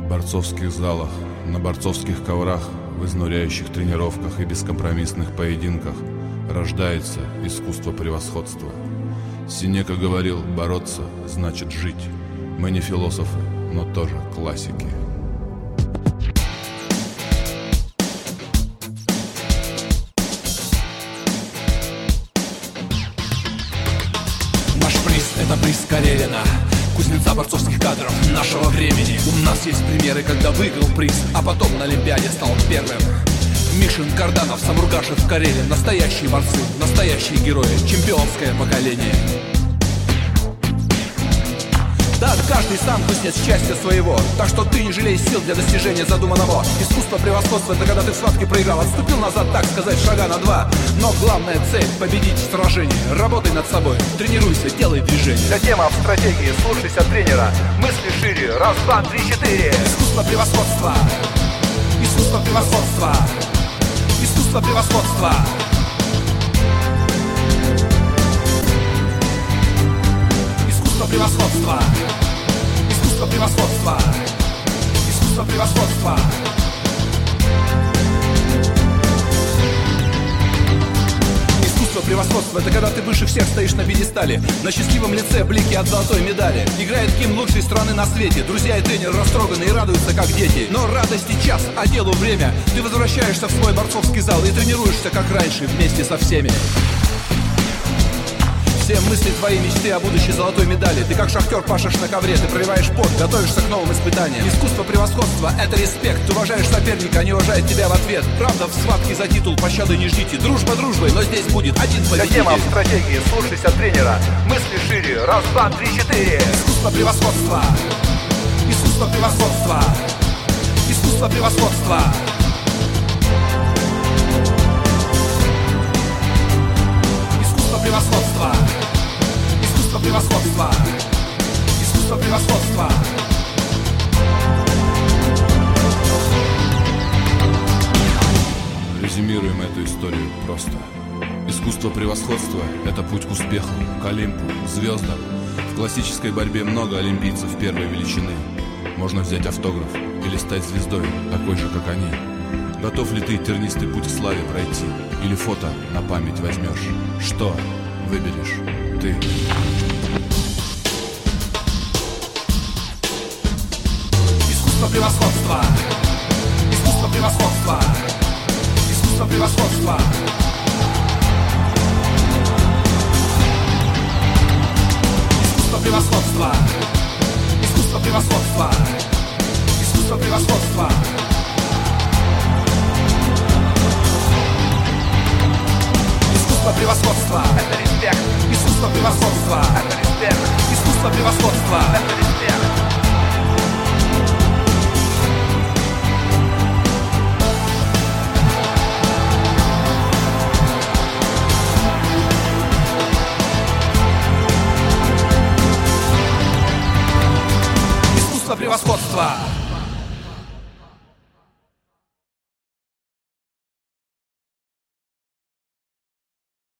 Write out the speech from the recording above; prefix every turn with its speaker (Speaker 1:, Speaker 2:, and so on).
Speaker 1: В борцовских залах, на борцовских коврах, в изнуряющих тренировках и бескомпромиссных поединках рождается искусство превосходства. Сенека говорил: бороться значит жить. Мы не философы, но тоже классики.
Speaker 2: Наш приз — это приз Карелина, кузнеца борцовских кадров нашего времени. У нас есть примеры, когда выиграл приз, а потом на Олимпиаде стал первым. Мишин, Карданов, Самургашев, Карелин — настоящие борцы, настоящие герои, чемпионское поколение. Да, каждый сам кузнец счастья своего, так что ты не жалей сил для достижения задуманного. Искусство превосходства — это когда ты в схватке проиграл, отступил назад, так сказать, шага на 2. Но главная цель — победить в сражении. Работай над собой, тренируйся, делай движение.
Speaker 3: Вся тема в стратегии, слушайся тренера. Мысли шире, раз, два, три, четыре.
Speaker 2: Искусство превосходства. Искусство превосходства. Искусство превосходства. Искусство превосходства. Искусство превосходства. Искусство превосходства. Искусство превосходства — это когда ты выше всех стоишь на пьедестале. На счастливом лице блики от золотой медали. Играет гимн лучшей страны на свете. Друзья и тренер растроганы и радуются, как дети. Но радости час, а делу время. Ты возвращаешься в свой борцовский зал и тренируешься, как раньше, вместе со всеми. Все мысли твои, мечты о будущей золотой медали. Ты как шахтер пашешь на ковре, ты проливаешь пот, готовишься к новым испытаниям. Искусство превосходства — это респект. Ты уважаешь соперника, а не уважает тебя в ответ. Правда, в схватке за титул пощады не ждите. Дружба дружбой, но здесь будет один победитель.
Speaker 3: Вся тема в стратегии, слушайся тренера. Мысли шире, раз, два, три, четыре.
Speaker 2: Искусство превосходства. Искусство превосходства. Искусство превосходства. Искусство превосходства. Искусство превосходства. Искусство превосходства.
Speaker 1: Резюмируем эту историю просто. Искусство превосходства — это путь к успеху, к Олимпу, к звездам. В классической борьбе много олимпийцев первой величины. Можно взять автограф или стать звездой, такой же, как они. Готов ли ты тернистый путь к славе пройти? Или фото на память возьмешь? Что выберешь ты?
Speaker 2: Искусство превосходства. Искусство превосходства. Искусство превосходства. Искусство превосходства. Искусство превосходства. Искусство превосходства. Искусство превосходства —
Speaker 3: Это респект,
Speaker 2: искусство превосходства.
Speaker 3: это респект,
Speaker 2: Искусство превосходства.
Speaker 3: это респект.
Speaker 2: Искусство превосходства.